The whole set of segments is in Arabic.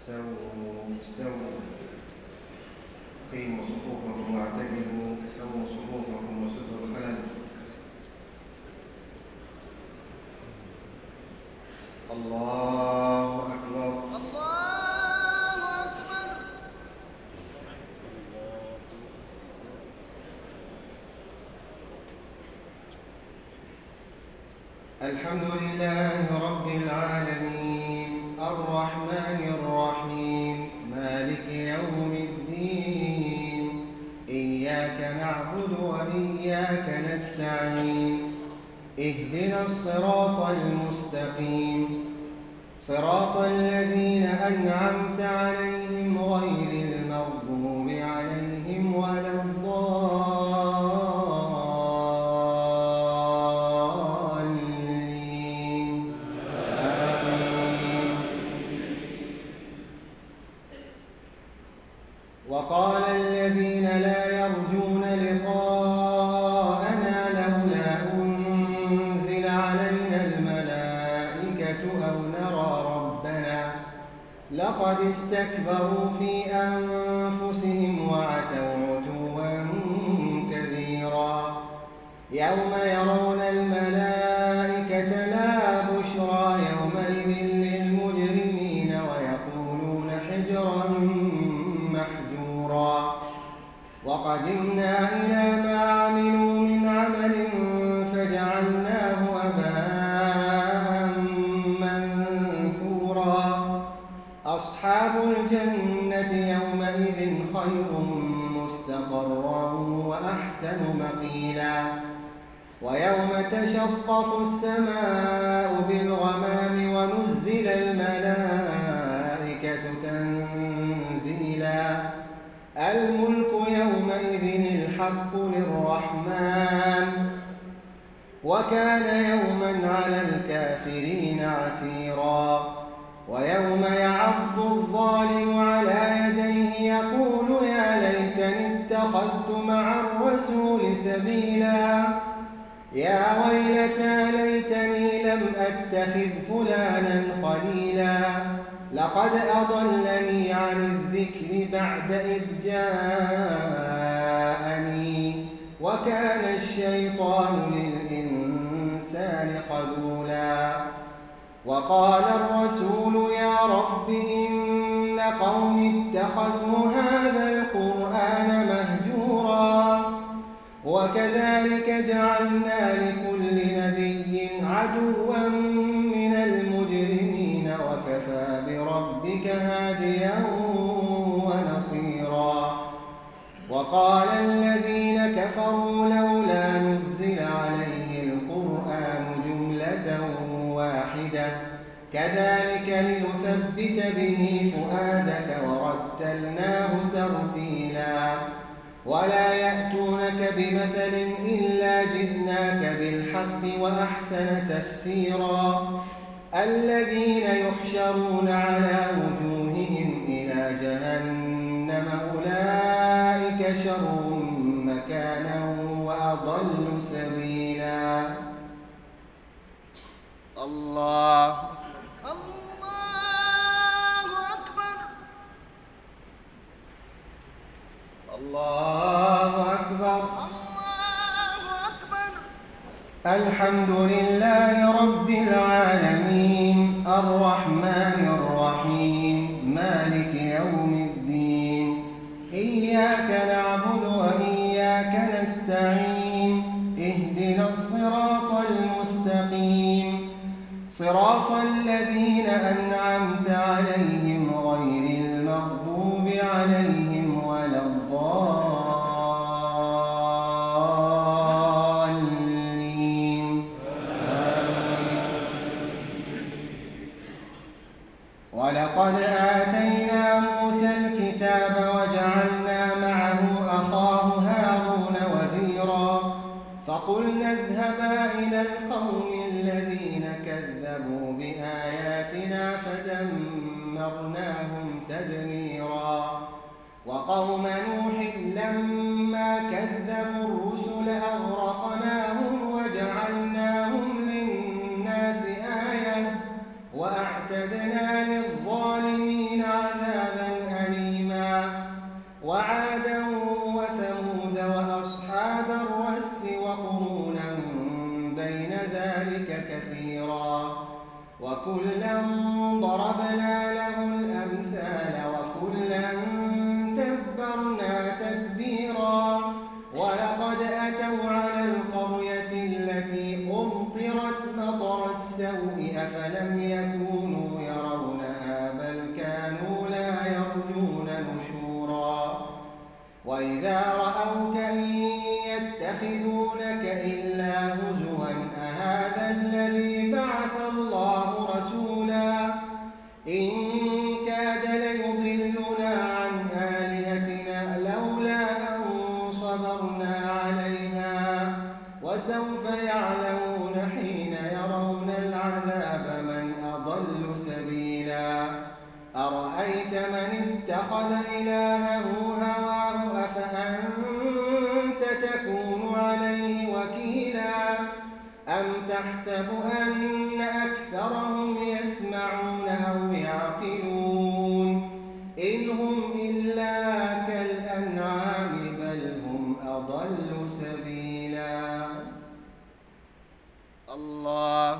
استووا قيموا صفوفكم واعتدلوا سووا صفوفكم وسدوا الخلل. الله أكبر. الله أكبر. الحمد لله رب العالمين الرحمن الرحيم مالك يوم الدين إياك نعبد وإياك نستعين اهدنا الصراط المستقيم صراط الذين أنعمت عليهم غير المغضوب عليهم ولا الضالين آمين. وقال الذين لا يرجون لقاءنا لولا أنزل علينا الملائكة أو نرى ربنا لقد استكبروا في أنفسهم وعتوا عتوا كبيرا يوم يرون الملائكة لا بشرى يومئذ للمجرمين ويقولون حجرا محجورا وقدمنا إلى ما عملوا من عمل فجعلناه هباء منثورا أصحاب الجنة يومئذ خير مستقرا وأحسن مقيلا ويوم تشقق السماء بالغمام ونزل الملائكة تنزيلا الملك يومئذ الحق للرحمن وكان يوما على الكافرين عسيرا ويوم يعض الظالم على يديه يقول يا ليتني اتخذت مع الرسول سبيلا يا ويلتى ليتني لم أتخذ فلانا خليلا لقد أضلني عن الذكر بعد إذ جاءني وكان الشيطان للإنسان خذولا وقال الرسول يا رب إن قوم اتخذوا هذا القرآن مهجورا وكذلك جعلنا لكل نبي عدوا من المجرمين وكفى بربك هاديا ونصيرا وقال الذين كفروا لولا نزل عليه القرآن جملة واحدة كذلك لنثبت به فؤادك ورتلناه ترتيلا ولا يأتونك بمثل إلا جئناك بالحق وأحسن تفسيرا الذين يحشرون على وجوههم إلى جهنم أولئك شر مكانا وأضل سبيلا. الله أكبر. الله أكبر. الله أكبر. الحمد لله رب العالمين الرحمن الرحيم مالك يوم الدين إياك نعبد وإياك نستعين اهدنا الصراط المستقيم صراط الذين أنعمت عليهم غير المغضوب عليهم ولا الضالين ولقد آتينا موسى الكتاب وجعلنا معه أخاه هارون وزيرا فقلنا اذهبا إلى القوم الذين كذبوا بآياتنا فدمرناهم تدميرا وقوم نوح لما كذبوا الرسل أغرقناهم وجعلناهم للناس آية وأعتدنا للظالمين عذابا وكلا ضربنا له الأمثال وكلا تبرنا تتبيرا ولقد أتوا على القرية التي أمطرت مطر السوء أفلم يكونوا يرونها بل كانوا لا يرجون نشورا وإذا رأوك إن يتخذونك إلا هزوا أهذا الذي بعث الله رسولا إن كاد ليضلنا عن آلهتنا لولا أن صبرنا عليها وسوف يعلمون حين يرون العذاب من أضل سبيلا أرأيت من اتخذ إلهه هواه أفأنت تكون عليه وكيلا أم تحسب أن أكثرهم يسمعون أو يعقلون إن هم إلا كالأنعام بل هم أضل سبيلا الله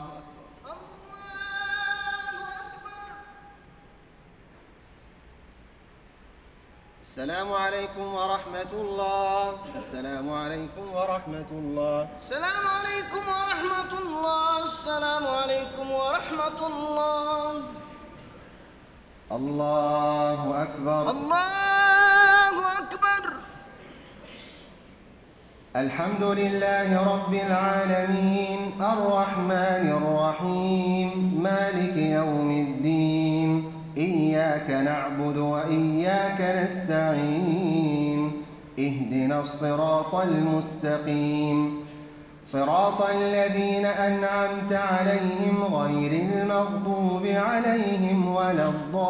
السلام عليكم ورحمة الله. السلام عليكم ورحمة الله. السلام عليكم ورحمة الله. السلام عليكم ورحمة الله. الله أكبر. الله أكبر. الحمد لله رب العالمين الرحمن الرحيم مالك يوم الدين إياك نعبد وإياك نستعين اهدنا الصراط المستقيم صراط الذين أنعمت عليهم غير المغضوب عليهم ولا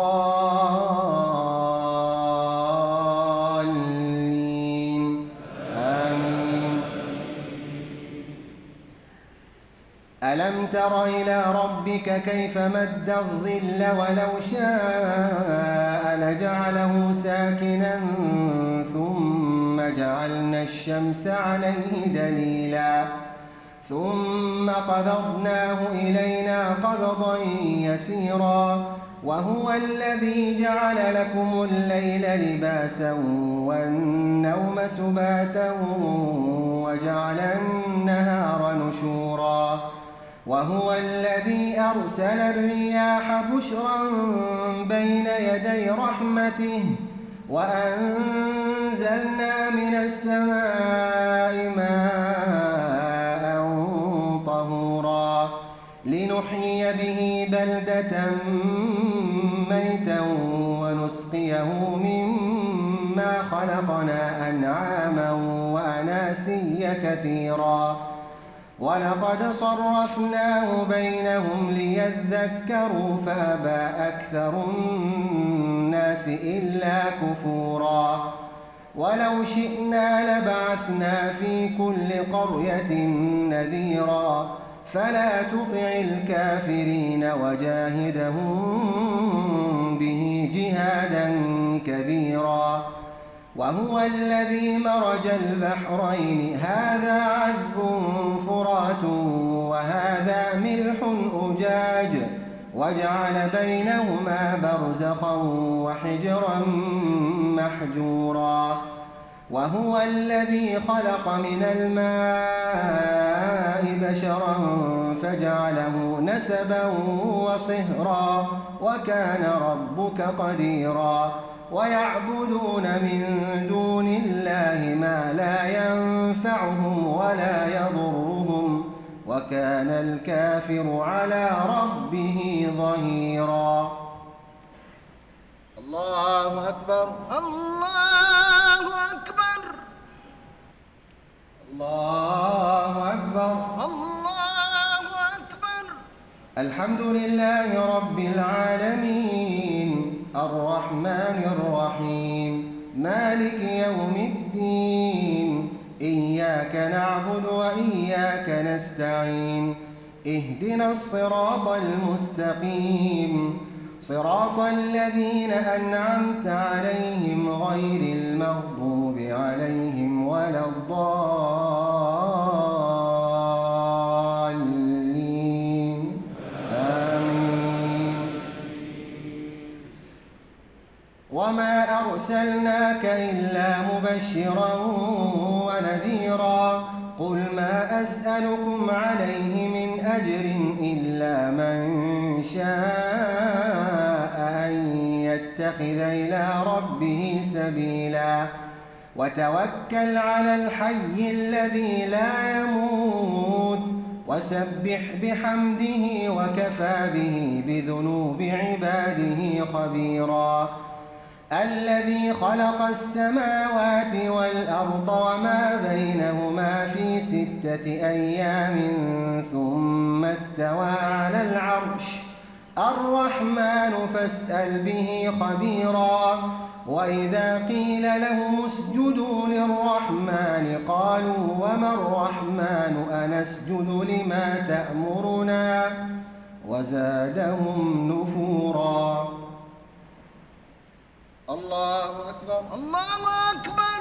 الضالين آمين. ألم تر إلى ربك كيف مد الظل ولو شاء لجعله ساكنا ثم جعلنا الشمس عليه دليلا ثم قبضناه إلينا قبضا يسيرا وهو الذي جعل لكم الليل لباسا والنوم سباتا وجعل النهار نشورا وهو الذي أرسل الرياح بشرا بين يدي رحمته وأنزلنا من السماء ماء طهورا لنحيي به بلدة ميتا ونسقيه مما خلقنا أنعاما وأناسيا كثيرا ولقد صرفناه بينهم ليذكروا فأبى أكثر الناس إلا كفورا ولو شئنا لبعثنا في كل قرية نذيرا فلا تطع الكافرين وجاهدهم به جهادا كبيرا وهو الذي مرج البحرين هذا عذب فرات وهذا ملح أجاج وجعل بينهما برزخا وحجرا محجورا وهو الذي خلق من الماء بشرا فجعله نسبا وصهرا وكان ربك قديرا ويعبدون من دون الله ما لا ينفعهم ولا يضرهم وكان الكافر على ربه ظهيرا الله أكبر. الله أكبر. الله أكبر. الله أكبر. الحمد لله رب العالمين الرحمن الرحيم مالك يوم الدين إياك نعبد وإياك نستعين اهدنا الصراط المستقيم صراط الذين أنعمت عليهم غير المغضوب عليهم ولا الضالين آمين. وما أرسلناك إلا مبشرا ونذيرا قل ما أسألكم عليه من أجر إلا من شاء أن يتخذ إلى ربه سبيلا وتوكل على الحي الذي لا يموت وسبح بحمده وكفى به بذنوب عباده خبيرا الذي خلق السماوات والأرض وما بينهما في 6 أيام ثم استوى على العرش الرحمن فاسأل به خبيرا وإذا قيل لهم اسجدوا للرحمن قالوا وما الرحمن أنسجد لما تأمرنا وزادهم نفورا. الله أكبر الله أكبر.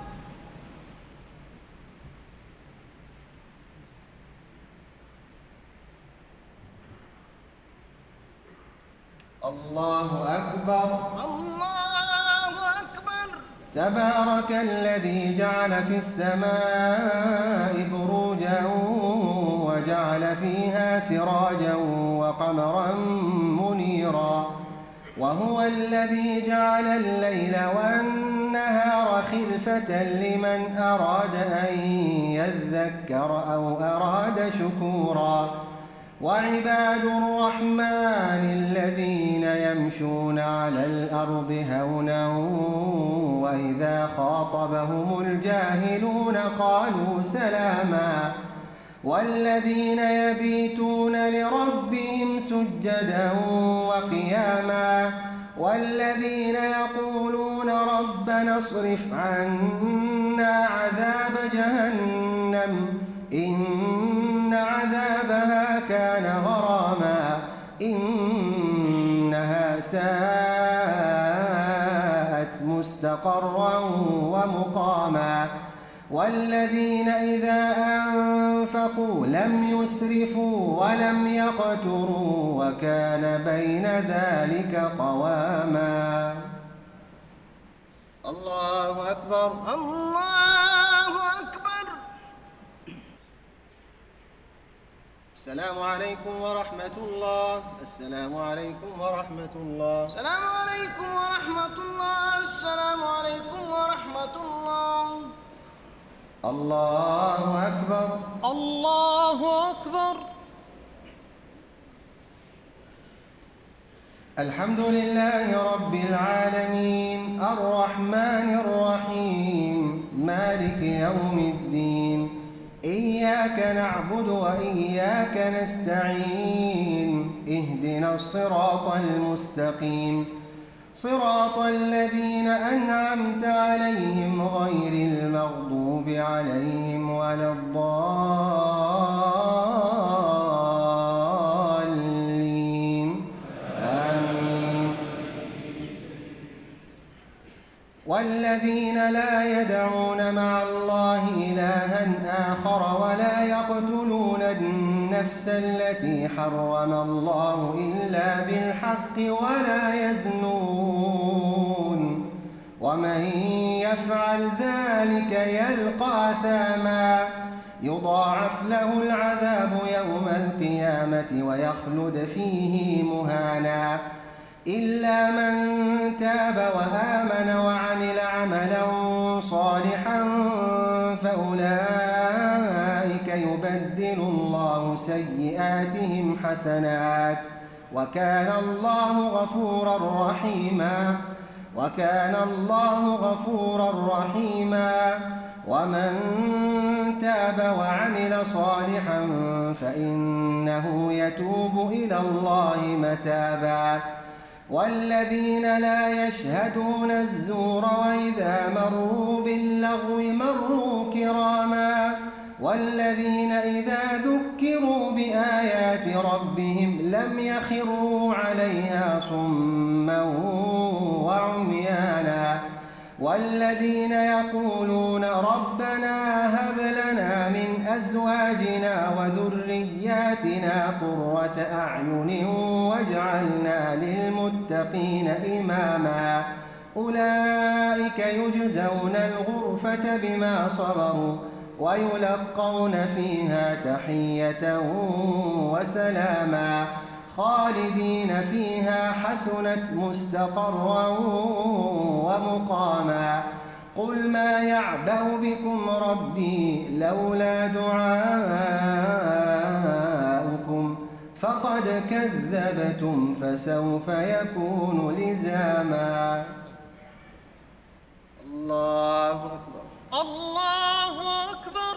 الله أكبر الله أكبر. تبارك الذي جعل في السماء بروجا وجعل فيها سراجا وقمرا منيرا وهو الذي جعل الليل والنهار خلفة لمن أراد أن يذكر أو أراد شكورا وعباد الرحمن الذين يمشون على الأرض هونا وإذا خاطبهم الجاهلون قالوا سلاما والذين يبيتون لربهم سجدا وقياما والذين يقولون ربنا اصرف عنا عذاب جهنم إن عذابها كان غراما إنها ساءت مستقرا ومقاما والذين إذا أنفقوا لم يسرفوا ولم يقتروا وكان بين ذلك قواما. الله أكبر الله أكبر. السلام عليكم ورحمة الله. السلام عليكم ورحمة الله. السلام عليكم ورحمة الله. السلام عليكم ورحمة الله. الله أكبر الله أكبر. الحمد لله رب العالمين الرحمن الرحيم مالك يوم الدين إياك نعبد وإياك نستعين اهدنا الصراط المستقيم صراط الذين أنعمت عليهم غير المغضوب عليهم ولا الضالين آمين. والذين لا يدعون مع الله إلها آخر ولا يقتلون النفس التي حرم الله إلا بالحق ولا يزنون ومن يفعل ذلك يلقى أثاما يضاعف له العذاب يوم القيامة ويخلد فيه مهانا إلا من تاب وآمن وعمل عملا صالحا فأولئك يبدل الله سيئاتهم حسنات وكان الله غفورا رحيما وكان الله غفورا رحيما. ومن تاب وعمل صالحا فإنه يتوب إلى الله متابا. والذين لا يشهدون الزور وإذا مروا باللغو مروا كراما والذين إذا ذكروا بآيات ربهم لم يخروا عليها صما وعميانا والذين يقولون ربنا هب لنا من أزواجنا وذرياتنا قرة أعين واجعلنا للمتقين إماما أولئك يجزون الغرفة بما صبروا ويلقون فيها تحية وسلاما خالدين فيها حسنت مستقرا ومقاما قل ما يعبأ بكم ربي لولا دعاؤكم فقد كذبتم فسوف يكون لزاما. الله أكبر الله أكبر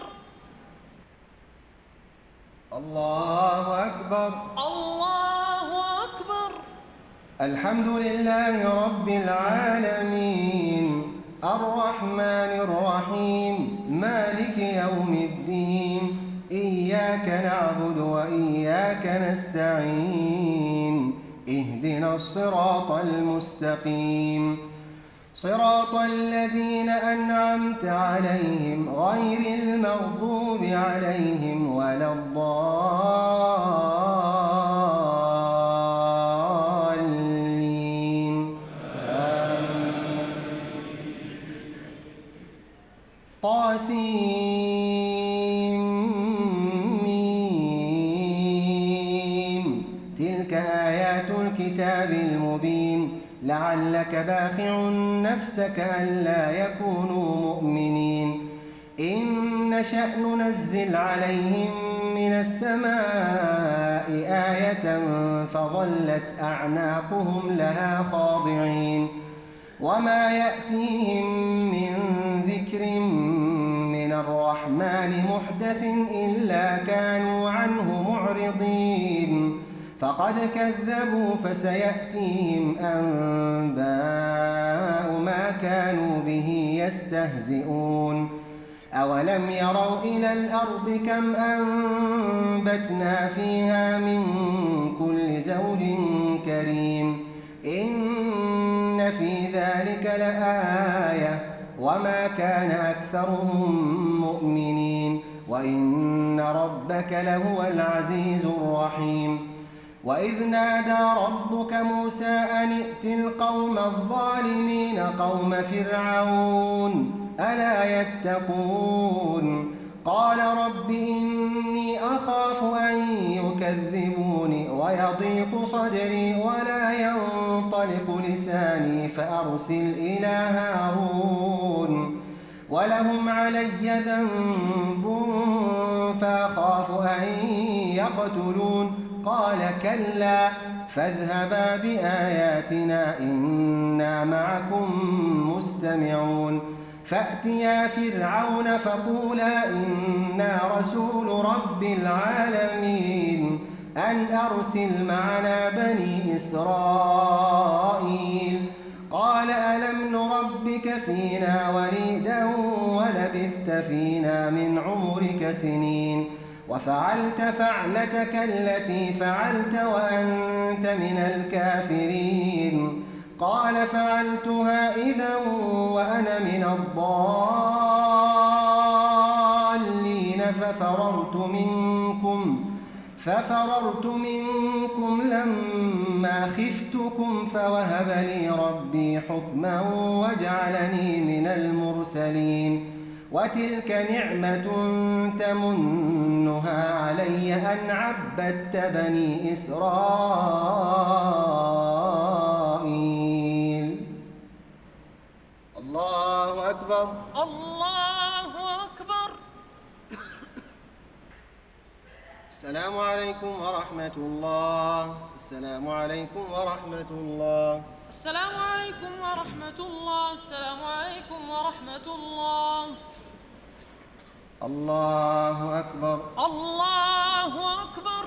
الله أكبر الله أكبر. الحمد لله رب العالمين الرحمن الرحيم مالك يوم الدين إياك نعبد وإياك نستعين اهدنا الصراط المستقيم صراط الذين أنعمت عليهم غير المغضوب عليهم ولا الضالين آمين. طاسيم تلك آيات الكتاب المبين لعلك باخع نفسك ألا يكونوا مؤمنين إن نشأ ننزل عليهم من السماء آية فظلت أعناقهم لها خاضعين وما يأتيهم من ذكر من الرحمن محدث إلا كانوا عنه معرضين فقد كذبوا فسيأتيهم أنباء ما كانوا به يستهزئون أولم يروا إلى الأرض كم أنبتنا فيها من كل زوج كريم إن في ذلك لآية وما كان أكثرهم مؤمنين وإن ربك لهو العزيز الرحيم وإذ نادى ربك موسى أن ائت القوم الظالمين قوم فرعون ألا يتقون قال رب إني أخاف أن يكذبون ويضيق صدري ولا ينطلق لساني فأرسل إلى هارون ولهم علي ذنب فأخاف أن يقتلون قال كلا فاذهبا بآياتنا إنا معكم مستمعون فأتيا فرعون فقولا إنا رسول رب العالمين أن أرسل معنا بني إسرائيل قال ألم نربك فينا وليدا ولبثت فينا من عمرك سنين وفعلت فعلتك التي فعلت وأنت من الكافرين قال فعلتها إذا وأنا من الضالين ففررت منكم لما خفتكم فوهب لي ربي حكما وجعلني من المرسلين وتلك نعمة تمنها علي أن عبدت بني إسرائيل. الله أكبر الله أكبر. السلام عليكم ورحمة الله. السلام عليكم ورحمة الله. السلام عليكم ورحمة الله. السلام عليكم ورحمة الله. الله أكبر الله أكبر.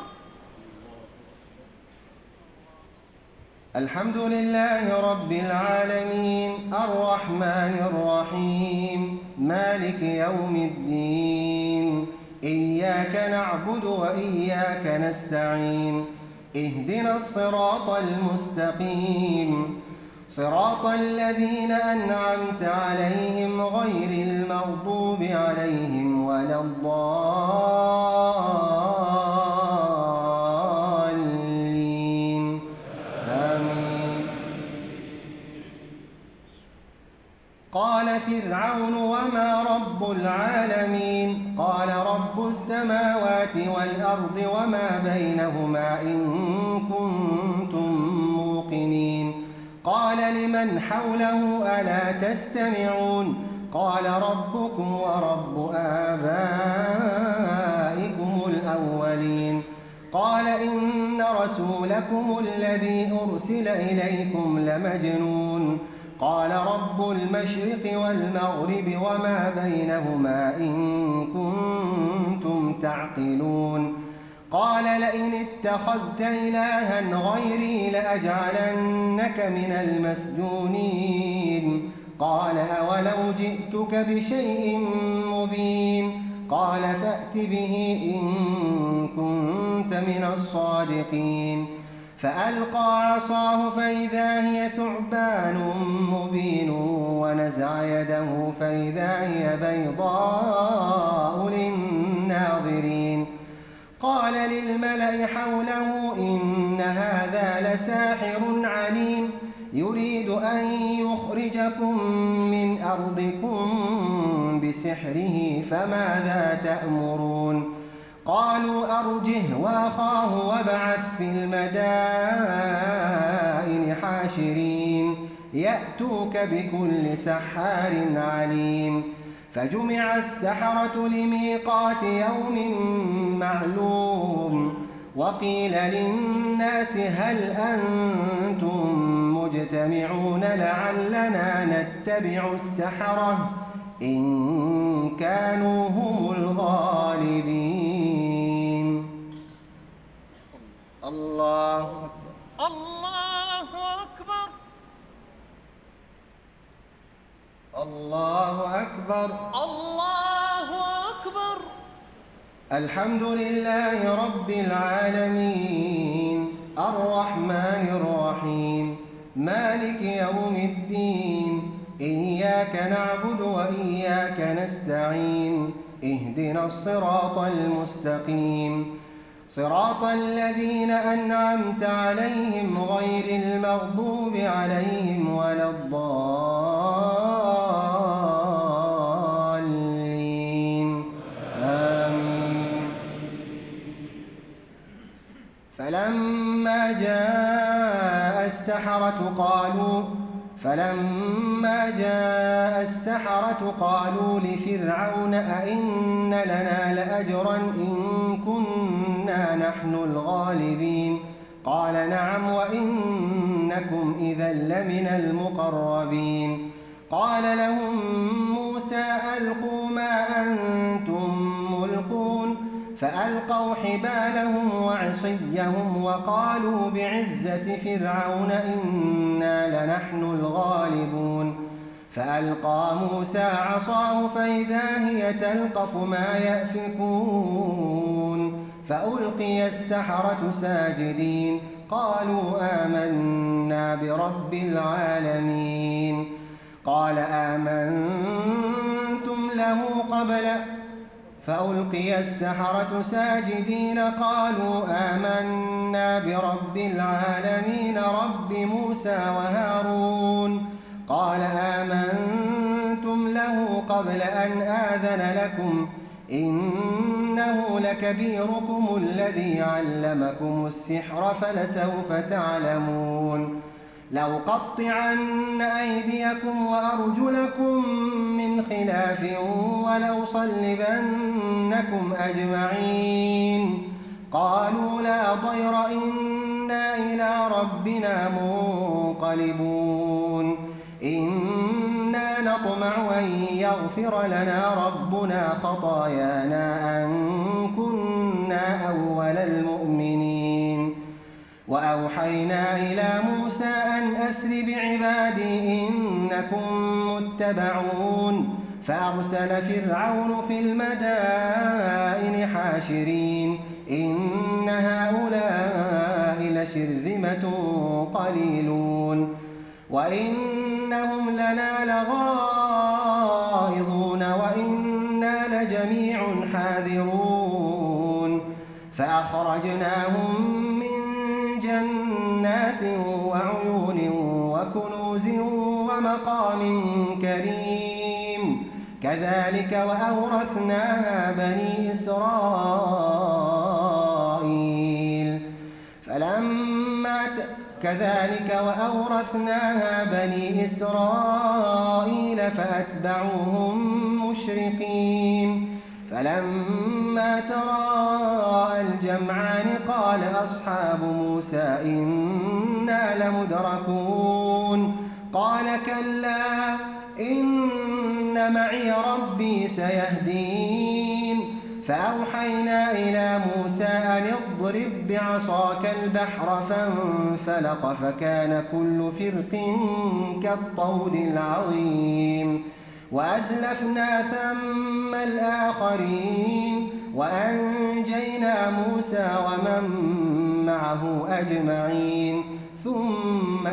الحمد لله رب العالمين الرحمن الرحيم مالك يوم الدين إياك نعبد وإياك نستعين اهدنا الصراط المستقيم صراط الذين أنعمت عليهم غير المغضوب عليهم ولا الضالين آمين. قال فرعون وما رب العالمين قال رب السماوات والأرض وما بينهما إن كنتم موقنين قال لمن حوله ألا تستمعون قال ربكم ورب آبائكم الأولين قال إن رسولكم الذي أرسل إليكم لمجنون قال رب المشرق والمغرب وما بينهما إن كنتم تعقلون قال لئن اتخذت إلها غيري لأجعلنك من المسجونين قال أولو جئتك بشيء مبين قال فأت به إن كنت من الصادقين فألقى عصاه فإذا هي ثعبان مبين ونزع يده فإذا هي بيضاء للناظرين قال للملأ حوله إن هذا لساحر عليم يريد أن يخرجكم من أرضكم بسحره فماذا تأمرون قالوا أرجه وأخاه وابعث في المدائن حاشرين يأتوك بكل سحار عليم فجمع السحرة لميقات يوم معلوم وقيل للناس هل أنتم مجتمعون لعلنا نتبع السحرة إن كانوا هم الغالبين. الله أكبر الله أكبر الله أكبر الله أكبر. الحمد لله رب العالمين الرحمن الرحيم مالك يوم الدين إياك نعبد وإياك نستعين اهدنا الصراط المستقيم صراط الذين أنعمت عليهم غير المغضوب عليهم ولا الضالين آمين. فلما جاء السحرة قالوا لفرعون أئن لنا لأجرا إن كنا نحن الغالبين قال نعم وإنكم إذا لمن المقربين قال لهم موسى ألقوا ما أنتم ملقون فألقوا حبالهم وعصيهم وقالوا بعزة فرعون إنا لنحن الغالبون فألقى موسى عصاه فإذا هي تلقف ما يأفكون فألقي السحرة ساجدين قالوا آمنا برب العالمين قال آمنتم له قبل فألقي السحرة ساجدين قالوا آمنا برب العالمين رب موسى وهارون قال آمنتم له قبل أن آذن لكم إنه لكبيركم الذي علمكم السحر فلسوف تعلمون لأقطعن أيديكم وأرجلكم من خلاف ولأصلبنكم أجمعين قالوا لا ضير إنا إلى ربنا منقلبون إنا نطمع أن يغفر لنا ربنا خطايانا أن كنا أول المؤمنين وأوحينا إلى موسى أن أسر بعبادي إنكم متبعون فأرسل فرعون في المدائن حاشرين إن هؤلاء لشرذمة قليلون وإنهم لنا لغائظون وإنا لجميع حاذرون فأخرجناهم من جنات وعيون وكنوز ومقام كريم. كذلك وأورثناها بني إسرائيل فأتبعوهم مشرقين. فلما تراءى الجمعان قال أصحاب موسى إنا لمدركون. قال كلا إن معي ربي سيهدين. فأوحينا إلى موسى أن اضرب بعصاك البحر فانفلق فكان كل فرق كالطود العظيم. وأزلفنا ثم الآخرين وأنجينا موسى ومن معه أجمعين ثم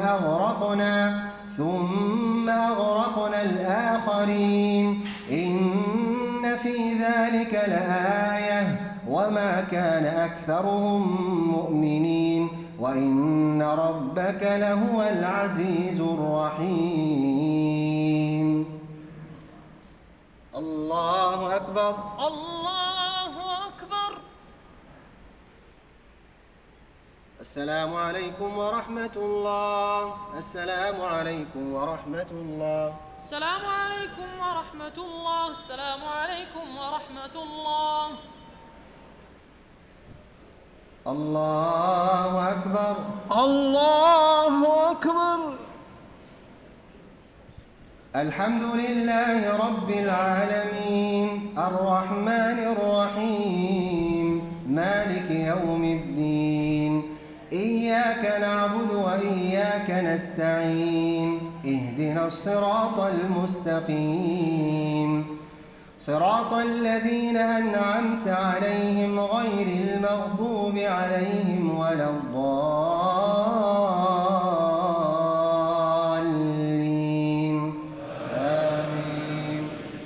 أغرقنا الآخرين. إن في ذلك لآية وما كان أكثرهم مؤمنين وإن ربك لهو العزيز الرحيم. الله أكبر. الله أكبر. السلام عليكم ورحمة الله. السلام عليكم ورحمة الله. السلام عليكم ورحمة الله. السلام عليكم ورحمة الله. الله أكبر. الله أكبر. الحمد لله رب العالمين الرحمن الرحيم مالك يوم الدين. إياك نعبد وإياك نستعين. اهدنا الصراط المستقيم صراط الذين أنعمت عليهم غير المغضوب عليهم ولا الضالين. آمين.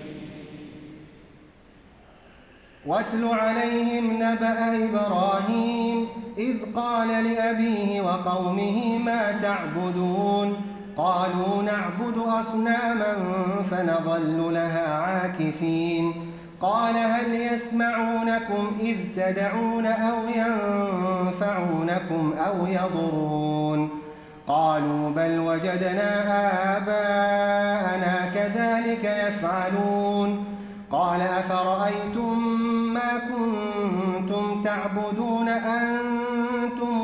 واتل عليهم نبأ إبراهيم إذ قال لأبيه وقومه ما تعبدون قالوا نعبد أصناما فنظل لها عاكفين. قال هل يسمعونكم إذ تدعون أو ينفعونكم أو يضرون قالوا بل وجدنا آباءنا كذلك يفعلون. قال أفرأيتم ما كنتم تعبدون أنتم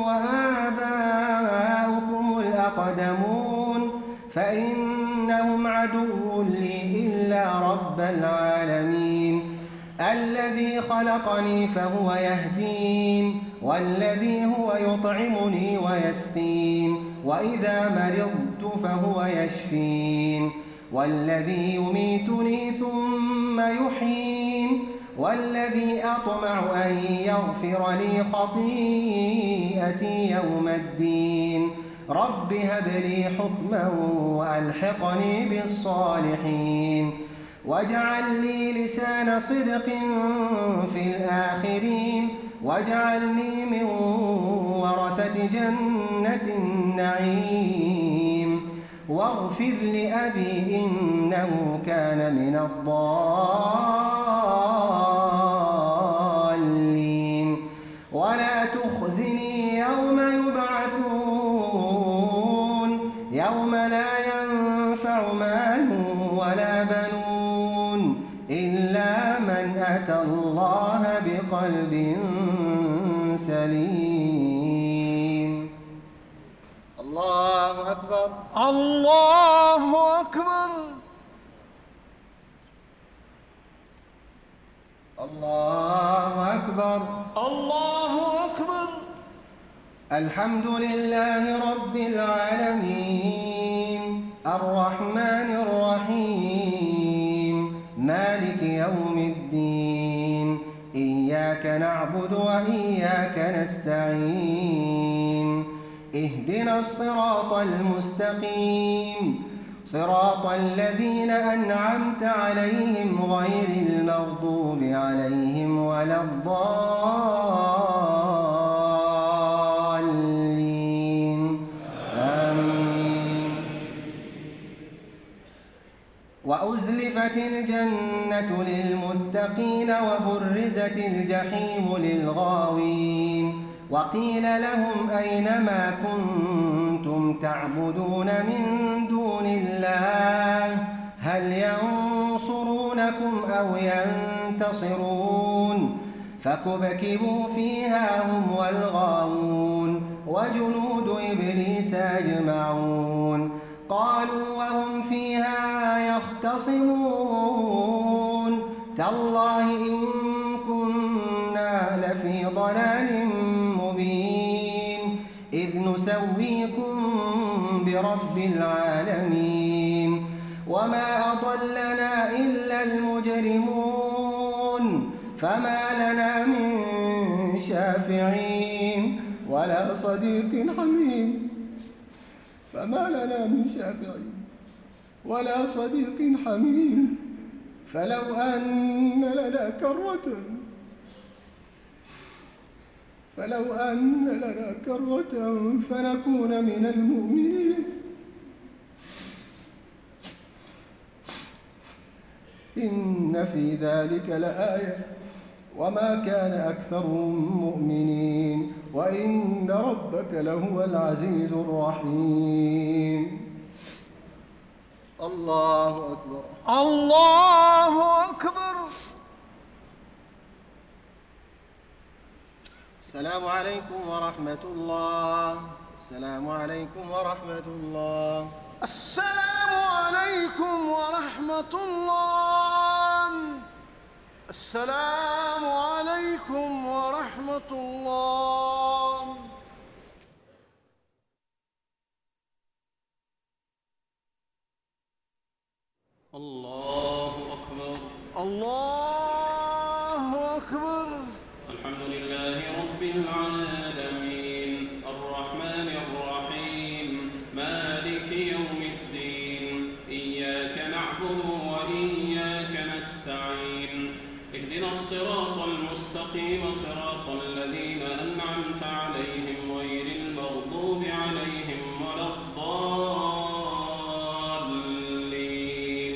وآباؤكم الأقدمون فإنهم عدو لي إلا رب العالمين. الذي خلقني فهو يهدين والذي هو يطعمني ويسقين وإذا مرضت فهو يشفين والذي يميتني ثم يحيين والذي أطمع أن يغفر لي خطيئتي يوم الدين. رب هب لي حكما وألحقني بالصالحين واجعل لي لسان صدق في الآخرين واجعلني من ورثة جنة النعيم واغفر لأبي إنه كان من الضالين ولا تخزني يوم يبعثون يوم لا ينفع مال ولا بنون إلا من أتى الله بقلب سليم. الله أكبر. الله أكبر. الله أكبر. الله أكبر. الحمد لله رب العالمين الرحمن الرحيم مالك يوم الدين. إياك نعبد وإياك نستعين. اهدنا الصراط المستقيم صراط الذين أنعمت عليهم غير المغضوب عليهم ولا الضالين. آمين. وأزلفت الجنة للمتقين وبرزت الجحيم للغاوين وقيل لهم أين ما كنتم تعبدون من دون الله هل ينصرونكم أو ينتصرون فكبكبوا فيها هم والغاوون وجنود إبليس أجمعون قالوا وهم فيها يختصمون تالله إن كنا لفي ضلال مبين إذ نسويكم برب العالمين وما أضلنا إلا المجرمون فما لنا من شافعين ولا صديق حميم فما لنا من شافعين ولا صديق حميم فلو أن لنا كرة فنكون من المؤمنين إن في ذلك لآية وما كان أكثرهم مؤمنين وإن ربك لهو العزيز الرحيم الله أكبر الله أكبر. السلام عليكم ورحمة الله. السلام عليكم ورحمة الله. السلام عليكم ورحمة الله. السلام عليكم ورحمة الله. الله أكبر. الله أكبر. الحمد لله رب العالمين الرحمن الرحيم مالك يوم الدين إياك نعبد وإياك نستعين اهدنا الصراط المستقيم صراط الذين أنعمت عليهم غير المغضوب عليهم ولا الضالين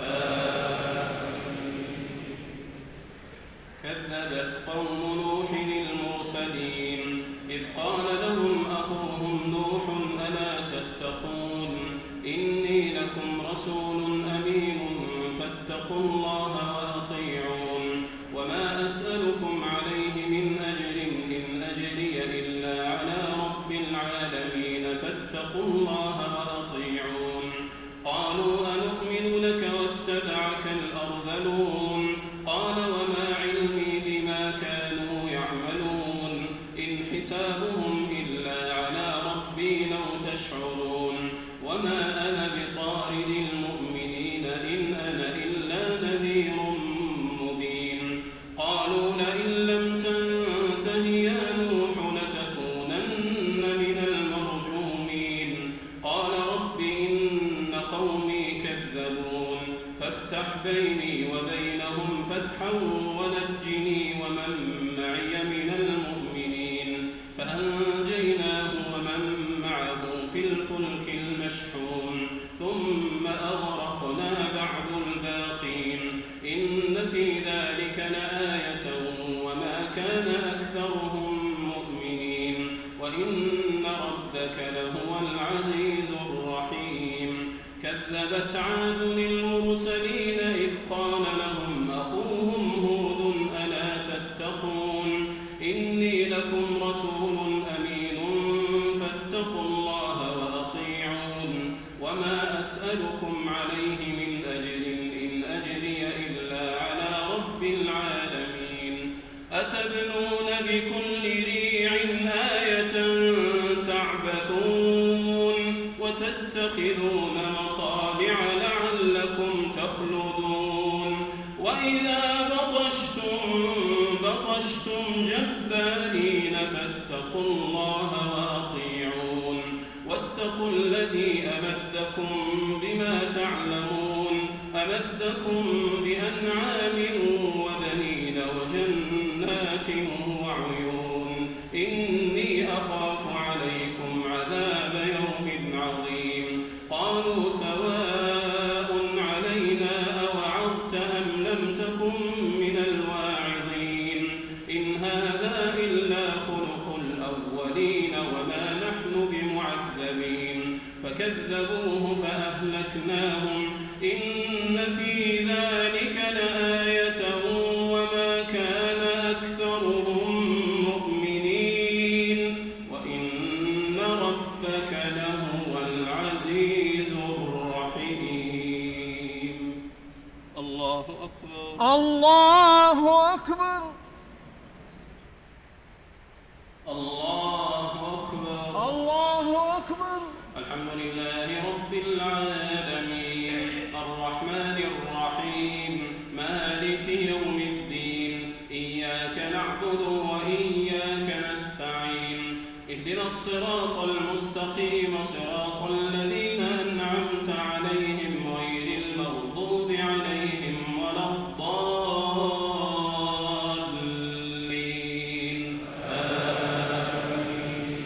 كذبت قوم نوح المرسلين إذ قال لهم أخوهم نوح ألا تتقون إني لكم رسول أمين فاتقوا الله وأطيعون وما أسألكم عليه من أجر إن أجري إلا على رب العالمين فاتقوا الله وأطيعون قالوا أنؤمن لك واتبعك الأرذلون قال وما علمي بما كانوا يعملون إن حسابهم إلا على ربي لو تشعرون وما أنا بطارد المؤمنين إن أنا إلا نذير مبين قالوا لئن لم تنته يا نوح لتكونن من المرجومين قال رب إن قومي كذبون فافتح بيني وبينهم فتحا ونجني ومن معي من المؤمنين فأنجيناه ومن معه في الفلك المشحون ثم أغرقنا بعد الباقين إن في ذلك لآية وما كان أكثرهم مؤمنين وإن ربك لهو العزيز الرحيم كذبت عاد المرسلين إذ قال لهم أخوهم هود ألا تتقون إني لكم رسول أمين فاتقوا الله وأطيعون وما أسألكم عليه من أجر إن أجري إلا على رب العالمين أتبنون بكل ريع آية تعبثون وتتخذون مصانع لعلكم تخلدون وإذا بطشتم جبارين فاتقوا الله وأطيعون واتقوا الذي أمدكم بما تعلمون أمدكم بأنعام وبنين وجنات وعيون إني أخاف عليكم عذاب يوم عظيم قالوا سواء علينا فكذبوه فأهلكناهم إن في ذلك لآية وما كان أكثرهم مؤمنين وإن ربك لهو العزيز الرحيم. الله أكبر. الله أكبر. الله أكبر. الله أكبر. الحمد لله رب العالمين الرحمن الرحيم مالك يوم الدين إياك نعبد وإياك نستعين اهدنا الصراط المستقيم صراط الذين أنعمت عليهم غير المغضوب عليهم ولا الضالين آمين.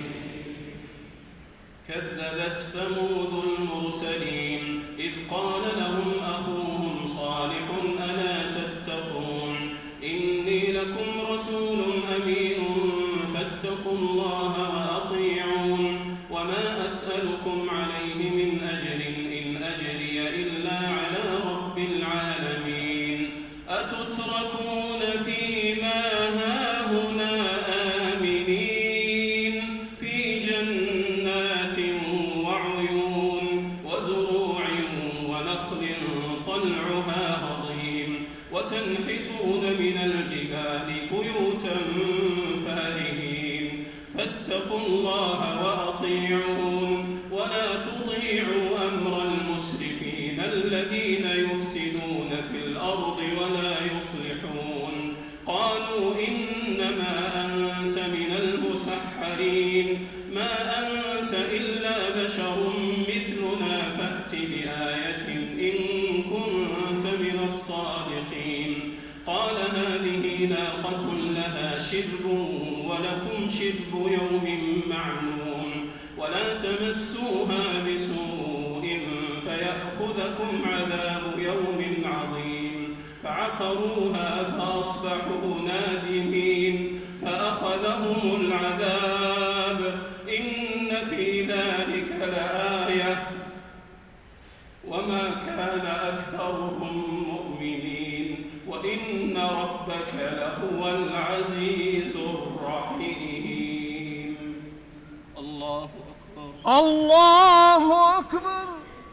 كذبت ثمود المرسلين إذ قال لهم أخوهم صالح ألا تتقون إني لكم رسول أمين فاتقوا الله وأطيعون وما أسألكم عليه من أجر إن أجري إلا على رب العالمين أتتركون فيما هاهنا آمنين في جنات وعيون وزروع ونخل طلعها هضيم وتنحتون من الجبال بيوتا فارهين فاتقوا الله وأطيعون ولا تطيعوا أمر المسرفين الذين يفسدون في الأرض ولا يصلحون قالوا إنما أنت من المسحرين ما أنت إلا بشر مثلنا فأت بآية إن كنت من الصادقين قال هذه ناقة لها شرب ولكم شرب يوم معلوم ولا تمسوها بسوء فيأخذكم عذاب يوم عظيم فعقروها فأصبحوا نادمين فأخذهم العذاب إن في ذلك لآية وما كان أكثرهم مؤمنين وإن ربك لهو العزيز الرحيم. الله أكبر. الله أكبر.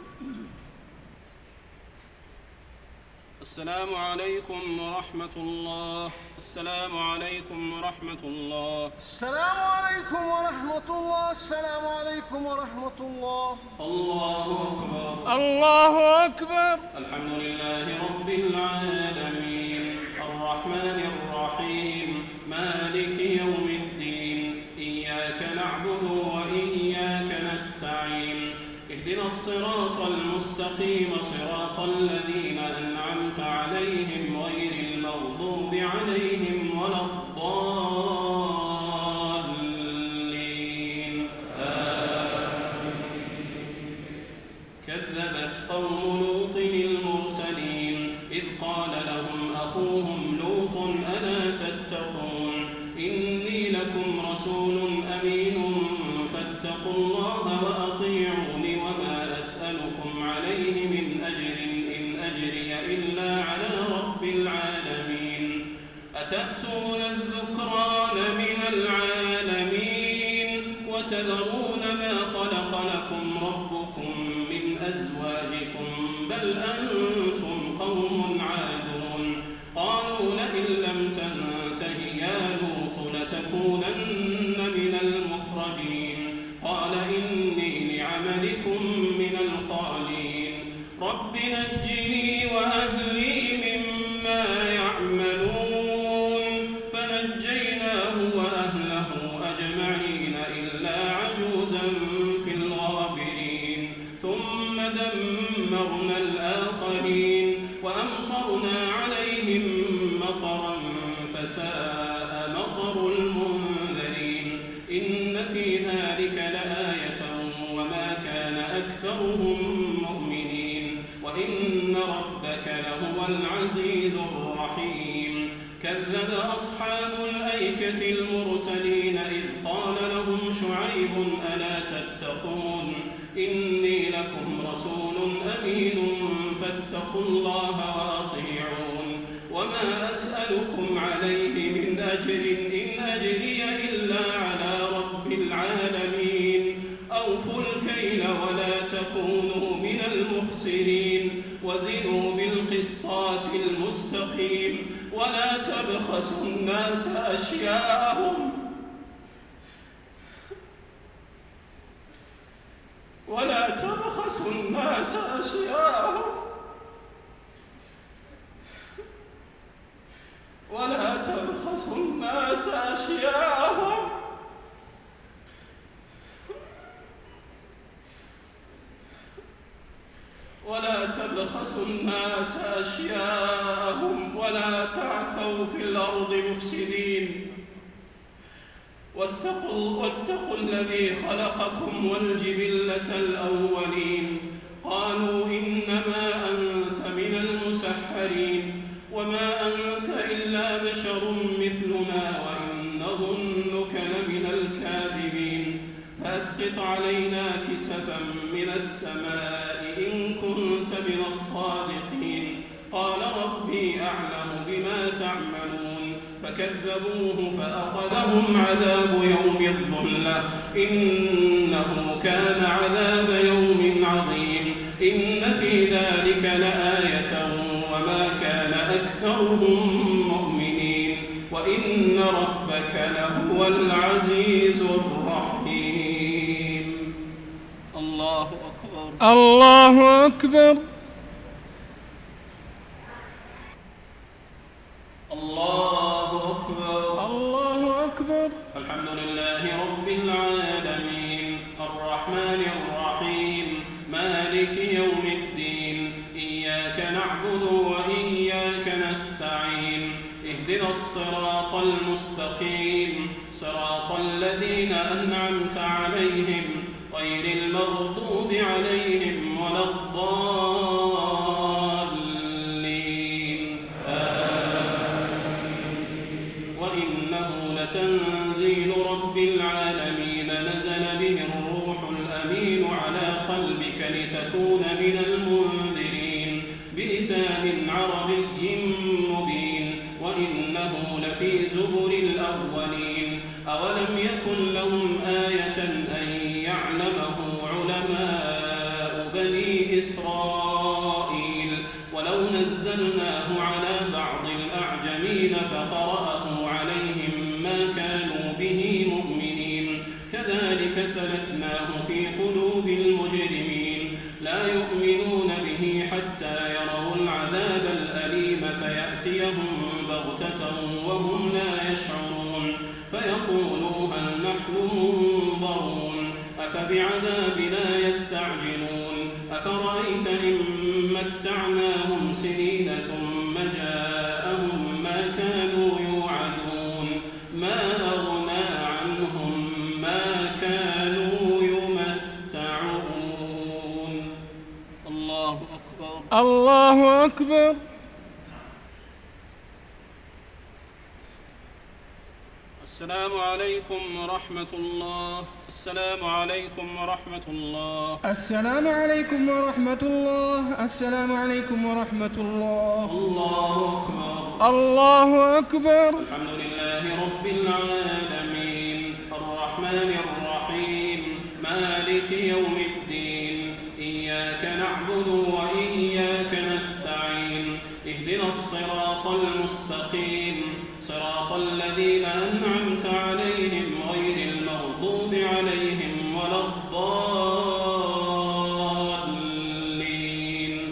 السلام عليكم ورحمة الله. السلام عليكم ورحمة الله. السلام عليكم ورحمة الله. السلام عليكم ورحمة الله. الله أكبر. الله أكبر. الحمد لله رب العالمين الرحمن الرحيم مالك يوم الدين إياك نعبد وإياك نستعين اهدنا الصراط المستقيم صراط الذين أنعمت عليهم غير المغضوب عليهم ولا الضالين آمين. كذبت قوم لوط المرسلين إذ قال لهم أخوهم لوط ألا تتقون إني لكم رسول أمين فاتقوا الله وأطيعون وما أسألكم عليه من أجر إن أجري إلا على رب العالمين أتأتون الذكران من العالمين وتذرون ما خلق لكم ربكم من أزواجكم بل أنتم قوم عادون قالوا لئن لم تنته يا لوط لتكونن من المخرجين قال إني لعملكم من القالين رب نجني وأهلي مما يعملون فنجيناه وأهله أجمعين إلا عجوزا في الغابرين ثم دمرنا الآخرين وأمطرنا عليهم مطرا فساء مطر المنذرين إن في ذلك لآية وما كان أكثرهم مؤمنين وإن ربك لهو العزيز الرحيم كذب أصحاب الأيكة المرسلين إذ قال لهم شعيب ألا تتقون إني فاتقوا الله وأطيعون وما أسألكم عليه من أجر إن أجري إلا على رب العالمين أوفوا الكيل ولا تكونوا من المخسرين وزنوا بالقسطاس المستقيم ولا تبخسوا الناس أشياءهم ولا تعثوا في الأرض مفسدين واتقوا الذي خلقكم والجبلة الأولين قالوا إنما أنت من المسحرين وما أنت إلا بشر مثلنا وإن نظنك لمن الكاذبين فأسقط علينا كسفا من السماء إن كنت من الصادقين قال ربي أعلم بما تعملون فكذبوه فأخذهم عذاب يوم الظلة إنه كان عذاب يوم عظيم إن في ذلك لآية وما كان أكثرهم مؤمنين وإن ربك لهو العزيز الرحيم. الله أكبر الله أكبر الله أكبر الله أكبر. الحمد لله رب العالمين الرحمن الرحيم مالك يوم الدين إياك نعبد وإياك نستعين اهدنا الصراط المستقيم صراط الذين أنعمت عليهم غير المغضوب عليهم ولا الضالين وإنه لتنزيل رب العالمين نزل به الروح الأمين على قلبك لتكون من المنذرين بلسان عربي مبين وإنه لفي زبر الأولين أولم يكن لهم آية أن يعلمه علماء بني إسرائيل ولو نزلناه على بعض الأعجمين فقرأه عليهم ما كانوا به مؤمنين كذلك سلكناه في قلوب المجرمين لا يؤمنون به حتى يروا العذاب الأليم فيأتيهم بغتة وهم لا يشعرون فيقولوا هل نحن منظرون أفبعذابنا يستعجلون أفرأيت إن متعناهم سنين ثم جاءهم ما كانوا يوعدون ما أغنى عنهم ما كانوا يمتعون. الله أكبر الله أكبر. السلام عليكم ورحمة الله. السلام عليكم ورحمة الله. السلام عليكم ورحمة الله. السلام عليكم ورحمة الله. الله أكبر الله أكبر. الحمد لله رب العالمين الرحمن الرحيم مالك يوم الدين إياك نعبد وإياك نستعين اهدنا الصراط المستقيم صراط الذين أنعمت عليهم غير المغضوب عليهم ولا الضالين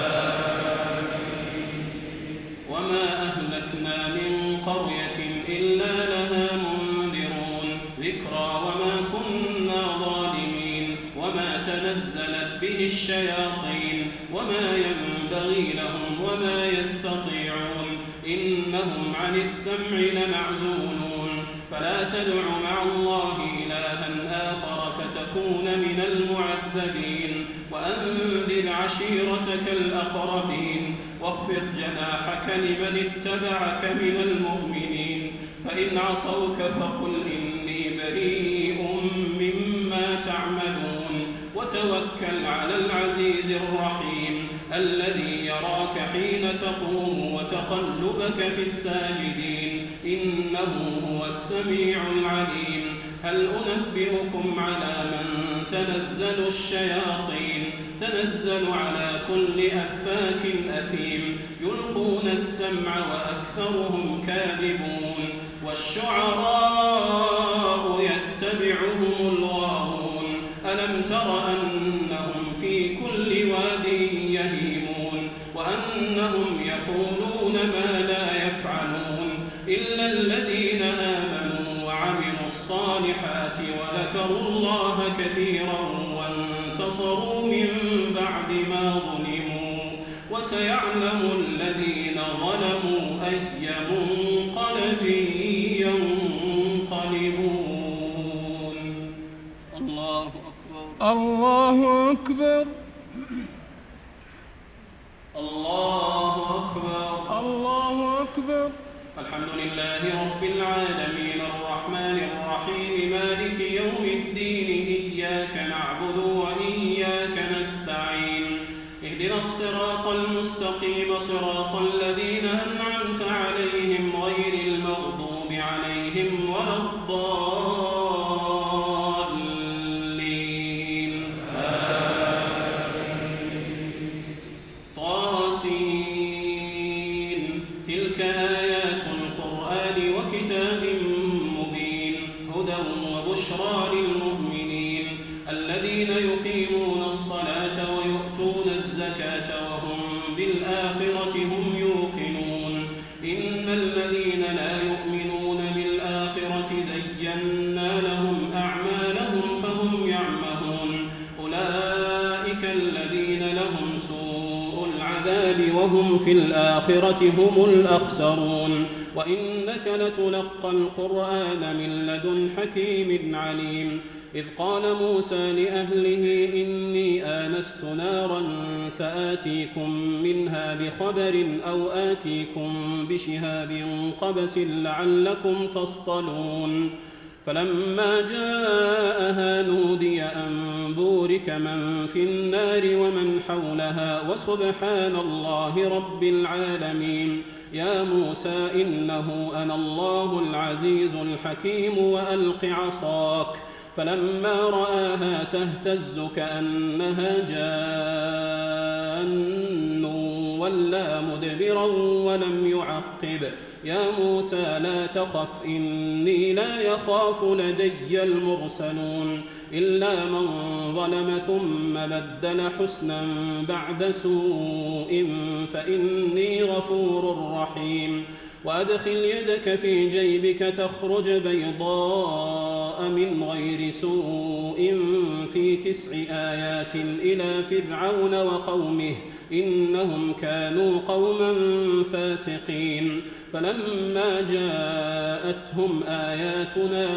وما أهلكنا من قرية إلا لها منذرون ذكرى وما كنا ظالمين وما تنزلت به الشياطين وما ينبغي لهم وما يستطيعون إنهم عن السمع لمعزولون فلا تدع مع الله إلها آخر فتكون من المعذبين وأنذر عشيرتك الأقربين واخفض جناحك لمن اتبعك من المؤمنين فإن عصوك فقل إني بريء مما تعملون وتوكل على العزيز الرحيم الذي يراك حين تقوم وتقلبك في الساجدين إنه هو السميع العليم هل أنبئكم على من تنزل الشياطين تنزل على كل أفاك أثيم يلقون السمع وأكثرهم كاذبون والشعراء يتبعهم الغاوون ألم تر أنهم في كل واد يهيمون وأنهم يقولون ما لا يفعلون إلا الذين آمنوا وعملوا الصالحات وذكروا الله كثيرا وانتصروا من بعد ما ظلموا وسيعلم الذين ظلموا أي منقلب ينقلبون الله أكبر الله أكبر الله أكبر الله أكبر الحمد لله رب العالمين الرحمن الرحيم مالك يوم الدين إياك نعبد وإياك نستعين اهدنا الصراط المستقيم صراط الذين أنعمت عليهم غير المغضوب عليهم ولا الضالين طاسين تلك آيات القرآن وكتاب مبين هدى وبشرى للمؤمنين الذين يقيمون الصلاة ويؤتون الزكاة وهم بالآخرة هم يوقنون إن الذين لا يؤمنون بالآخرة زينا لهم أعمالهم فهم يعمهون أولئك الذين لهم سوء العذاب وهم في الآخرة هم الأخسرون وإنك لتلقى القرآن من لدن حكيم عليم إذ قال موسى لأهله إني آنست نارا سآتيكم منها بخبر أو آتيكم بشهاب قبس لعلكم تصطلون فلما جاءها نودي أن بورك من في النار ومن حولها وسبحان الله رب العالمين يا موسى إنه أنا الله العزيز الحكيم وألق عصاك فلما رآها تهتز كأنها جان ولا مدبرا ولم يعقب يا موسى لا تخف إني لا يخاف لدي المرسلون إلا من ظلم ثم بدل حسنا بعد سوء فإني غفور رحيم وأدخل يدك في جيبك تخرج بيضاء من غير سوء في 9 آيات إلى فرعون وقومه إنهم كانوا قوما فاسقين فلما جاءتهم آياتنا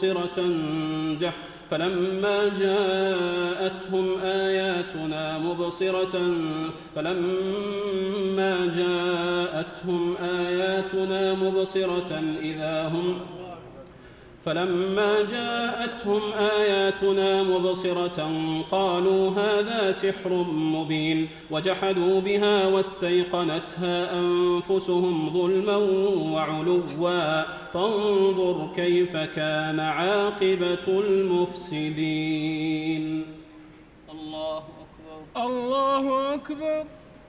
مبصرة قالوا هذا سحر مبين وجحدوا بها واستيقنتها أنفسهم ظلما وعلوا فانظر كيف كان عاقبة المفسدين الله أكبر الله أكبر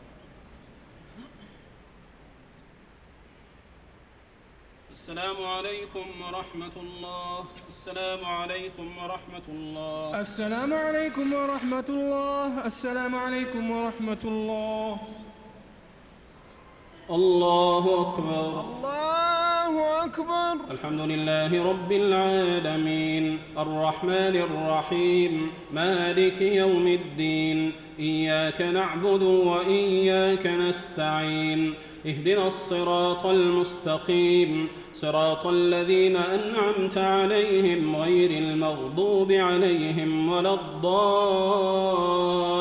السلام عليكم ورحمة الله السلام عليكم ورحمة الله السلام عليكم ورحمة الله السلام عليكم ورحمة الله الله أكبر الله أكبر الحمد لله رب العالمين الرحمن الرحيم مالك يوم الدين إياك نعبد وإياك نستعين اهدنا الصراط المستقيم صراط الذين أنعمت عليهم غير المغضوب عليهم ولا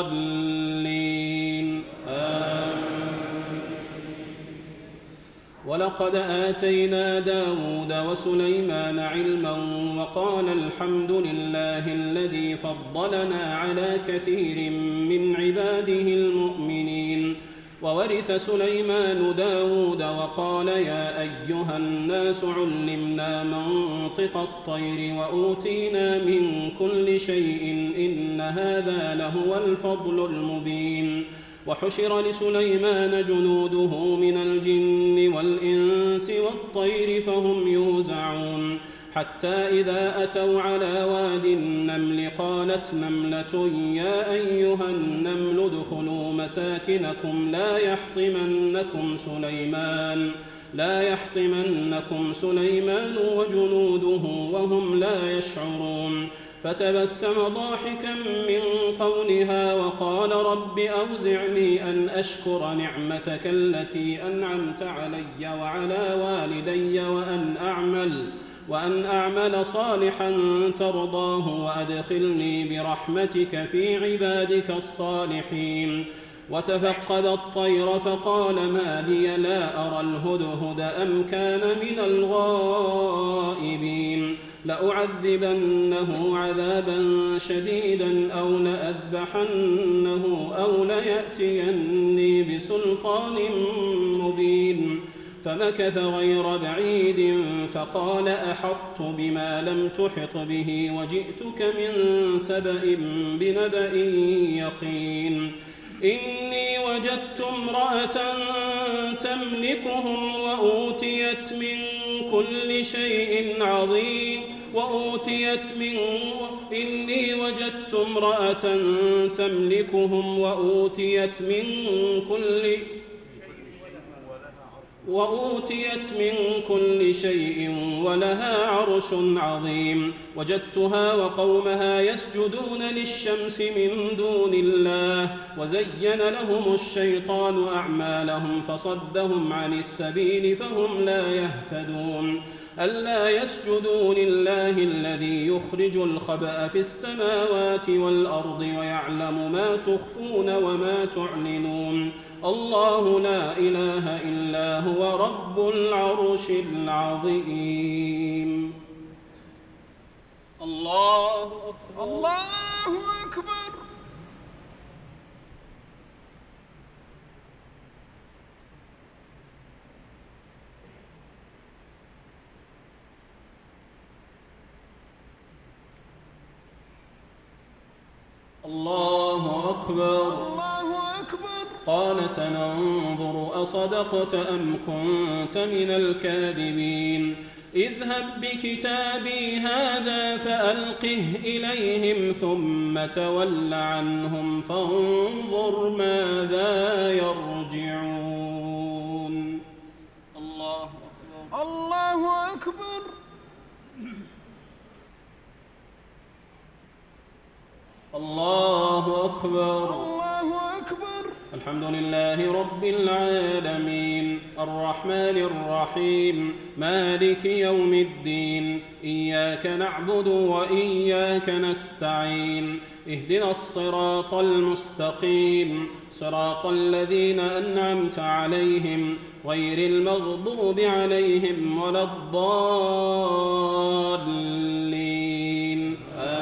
الضالين آمين ولقد آتينا داود وسليمان علما وقال الحمد لله الذي فضلنا على كثير من عباده المؤمنين. وورث سليمان داود وقال يا أيها الناس علمنا منطق الطير وأوتينا من كل شيء إن هذا لهو الفضل المبين. وحشر لسليمان جنوده من الجن والإنس والطير فهم يوزعون حتى إذا أتوا على واد النمل قالت نملة يا أيها النمل ادخلوا مساكنكم لا يحطمنكم سليمان وجنوده وهم لا يشعرون. فتبسم ضاحكا من قولها وقال رب أوزعني أن أشكر نعمتك التي أنعمت علي وعلى والدي وأن أعمل صالحا ترضاه وأدخلني برحمتك في عبادك الصالحين. وتفقد الطير فقال ما لي لا أرى الهدهد أم كان من الغائبين لأعذبنه عذابا شديدا أو لأذبحنه أو ليأتيني بسلطان مبين. فمكث غير بعيد فقال أحطت بما لم تحط به وجئتك من سبأ بنبأ يقين. إني وجدت امرأة تملكهم وأوتيت من كل شيء عظيم إني وجدت امرأة تملكهم وأوتيت من كل شيء ولها عرش عظيم. وجدتها وقومها يسجدون للشمس من دون الله وزين لهم الشيطان أعمالهم فصدهم عن السبيل فهم لا يهتدون. ألا يسجدوا لله الذي يخرج الخبأ في السماوات والأرض ويعلم ما تخفون وما تعلنون. الله لا إله إلا هو رب العرش العظيم. الله أكبر. الله أكبر. الله أكبر. الله أكبر. قال سننظر أصدقت أم كنت من الكاذبين. اذهب بكتابي هذا فألقه إليهم ثم تول عنهم فانظر ماذا يرجعون. الله أكبر. الله أكبر. الله أكبر. الله أكبر. الحمد لله رب العالمين الرحمن الرحيم مالك يوم الدين إياك نعبد وإياك نستعين اهدنا الصراط المستقيم صراط الذين أنعمت عليهم غير المغضوب عليهم ولا الضالين.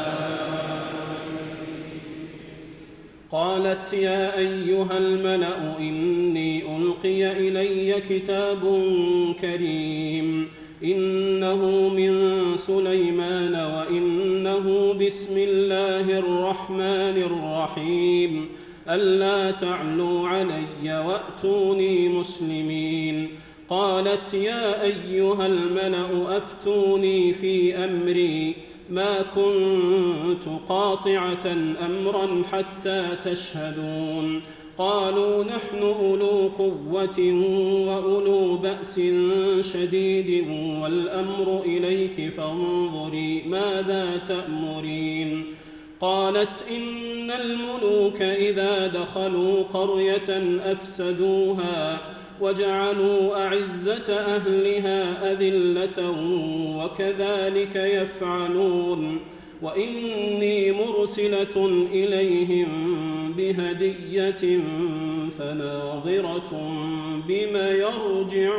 قالت يا أيها الملأ إني ألقي إلي كتاب كريم إنه من سليمان وإنه بسم الله الرحمن الرحيم ألا تعلوا علي وأتوني مسلمين. قالت يا أيها الملأ أفتوني في أمري ما كنت قاطعة أمرا حتى تشهدون. قالوا نحن أولو قوة وأولو بأس شديد والأمر إليك فانظري ماذا تأمرين. قالت إن الملوك إذا دخلوا قرية أفسدوها وجعلوا أعزة أهلها أذلة وكذلك يفعلون. وإني مرسلة إليهم بهدية فناظرة بما يرجع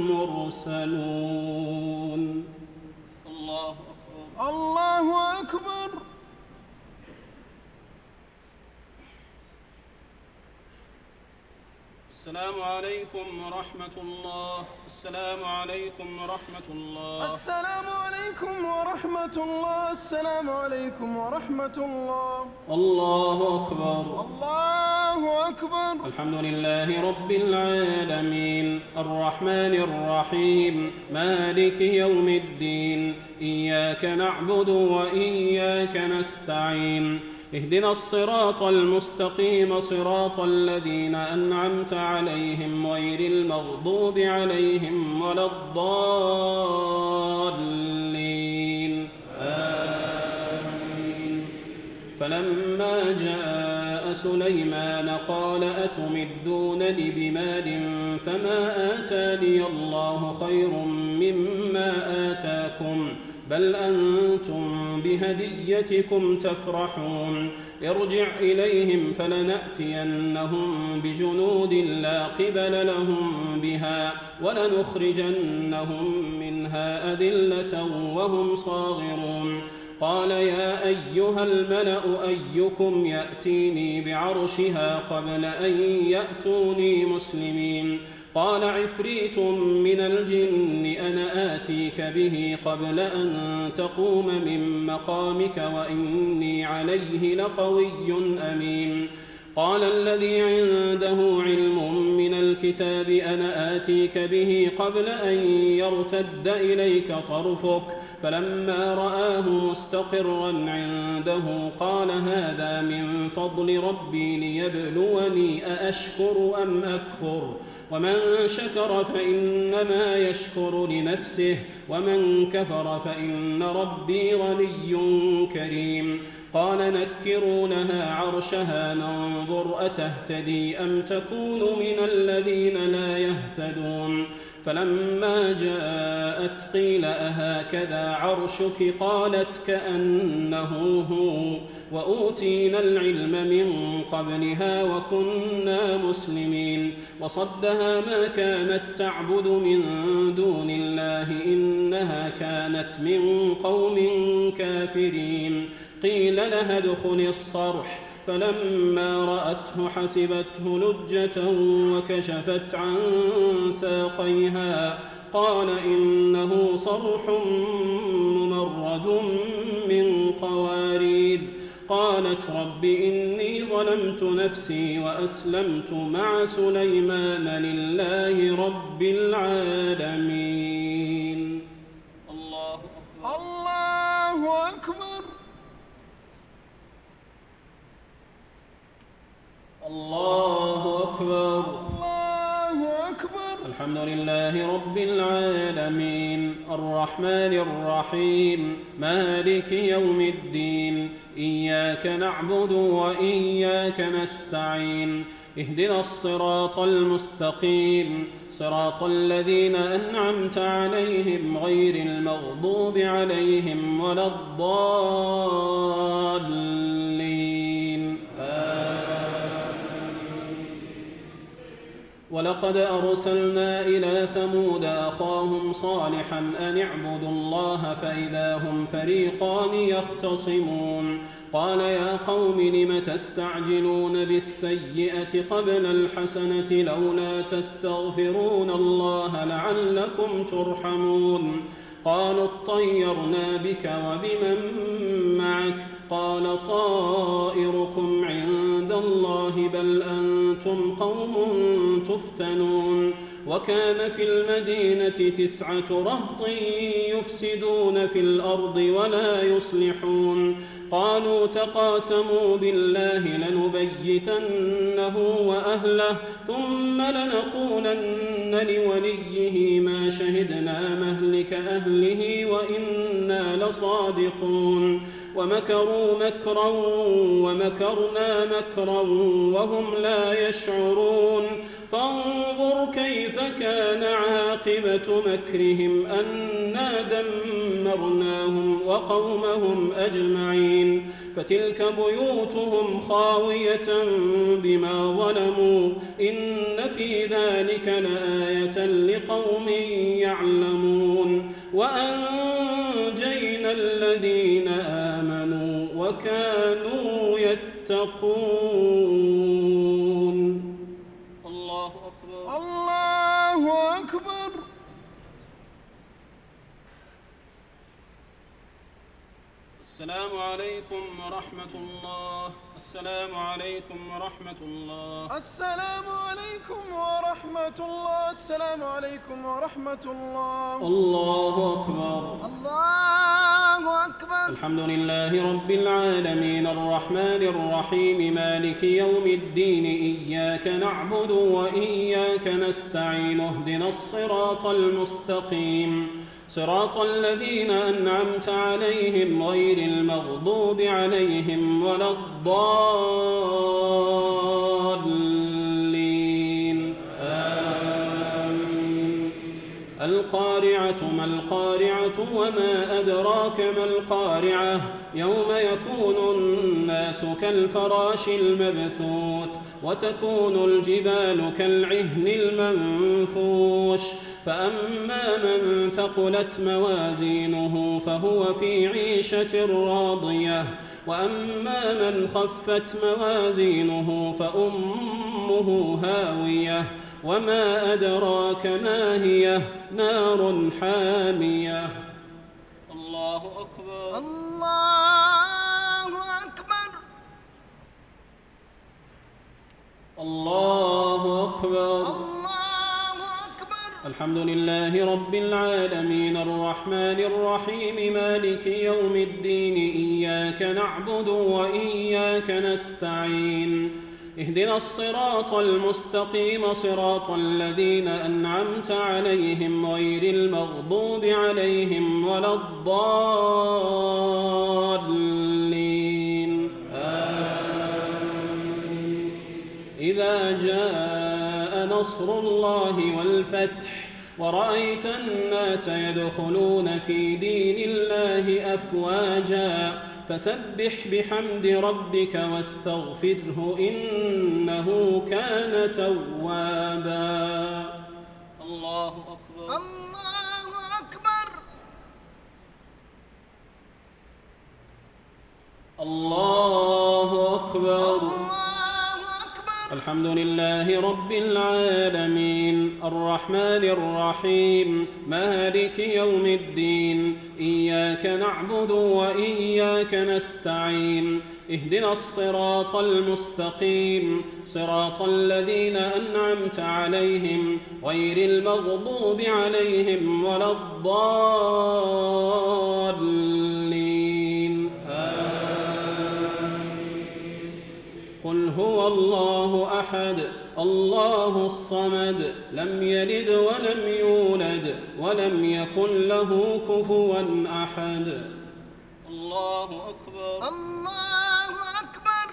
المرسلون. الله أكبر. الله أكبر. السلام عليكم ورحمة الله. السلام عليكم ورحمة الله. السلام عليكم ورحمة الله. السلام عليكم ورحمة الله. الله أكبر. الله أكبر. الحمد لله رب العالمين الرحمن الرحيم مالك يوم الدين إياك نعبد وإياك نستعين اهدنا الصراط المستقيم صراط الذين أنعمت عليهم غير المغضوب عليهم ولا الضالين آمين. فلما جاء سليمان قال أتمدونني بمال فما آتاني الله خير مما آتاكم بل أنتم بهديتكم تفرحون ارجع إليهم فلنأتينهم بجنود لا قبل لهم بها ولنخرجنهم منها أذلة وهم صاغرون. قال يا أيها الملأ أيكم يأتيني بعرشها قبل أن يأتوني مسلمين قال عفريت من الجن أنا آتيك به قبل أن تقوم من مقامك وإني عليه لقوي أمين. قال الذي عنده علم من الكتاب أنا آتيك به قبل أن يرتد إليك طرفك فلما رآه مستقرا عنده قال هذا من فضل ربي ليبلوني أأشكر أم أكفر ومن شكر فإنما يشكر لنفسه ومن كفر فإن ربي غني كريم. قال نكرونها عرشها ننظر أتهتدي أم تكون من الذين لا يهتدون. فلما جاءت قيل أهكذا عرشك قالت كأنه هو وأوتينا العلم من قبلها وكنا مسلمين. وصدها ما كانت تعبد من دون الله إنها كانت من قوم كافرين. قيل لها ادخل الصرح فلما رأته حسبته لجة وكشفت عن ساقيها قال إنه صرح ممرد من قوارير. قالت رب إني ظلمت نفسي وأسلمت مع سليمان لله رب العالمين. الله أكبر. الله أكبر. الله أكبر. الله أكبر. الحمد لله رب العالمين الرحمن الرحيم مالك يوم الدين إياك نعبد وإياك نستعين اهدنا الصراط المستقيم صراط الذين أنعمت عليهم غير المغضوب عليهم ولا الضالين ولقد أرسلنا إلى ثمود أخاهم صالحا أن اعبدوا الله فإذا هم فريقان يختصمون. قال يا قوم لم تستعجلون بالسيئة قبل الحسنة لولا تستغفرون الله لعلكم ترحمون. قالوا اطيرنا بك وبمن معك قال طائركم عند الله بل أنتم قوم تفتنون. وكان في المدينة 9 رهط يفسدون في الأرض ولا يصلحون. قالوا تقاسموا بالله لنبيتنه وأهله ثم لنقولن لوليه ما شهدنا مهلك أهله وإنا لصادقون. ومكروا مكرا ومكرنا مكرا وهم لا يشعرون. فانظر كيف كان عاقبة مكرهم أنا دمرناهم وقومهم أجمعين. فتلك بيوتهم خاوية بما ظلموا إن في ذلك لآية لقوم يعلمون وأنجينا الذين آمنوا وكانوا يتقون. الله أكبر. الله أكبر. السلام عليكم ورحمة الله. السلام عليكم ورحمة الله. السلام عليكم ورحمة الله. السلام عليكم ورحمة الله. الله أكبر. الله أكبر. الحمد لله رب العالمين الرحمن الرحيم مالك يوم الدين إياك نعبد وإياك نستعين اهدنا الصراط المستقيم صراط الذين أنعمت عليهم غير المغضوب عليهم ولا الضالين آمين. القارعة ما القارعة وما أدراك ما القارعة يوم يكون الناس كالفراش المبثوث وتكون الجبال كالعهن المنفوش فأما من ثقلت موازينه فهو في عيشة راضية وأما من خفت موازينه فأمه هاوية وما أدراك ما هي نار حامية. الله أكبر. الله أكبر. الله أكبر. الحمد لله رب العالمين الرحمن الرحيم مالك يوم الدين إياك نعبد وإياك نستعين اهدنا الصراط المستقيم صراط الذين أنعمت عليهم غير المغضوب عليهم ولا الضالين آمين. إذا جاء نصر الله والفتح ورأيت الناس يدخلون في دين الله أفواجا فسبح بحمد ربك واستغفره إنه كان توابا. الله أكبر. الله أكبر. الله أكبر. الحمد لله رب العالمين الرحمن الرحيم مالك يوم الدين إياك نعبد وإياك نستعين اهدنا الصراط المستقيم صراط الذين أنعمت عليهم غير المغضوب عليهم ولا الضالين قل هو الله أحد الله الصمد لم يلد ولم يولد ولم يكن له كفوا أحد. الله أكبر. الله أكبر.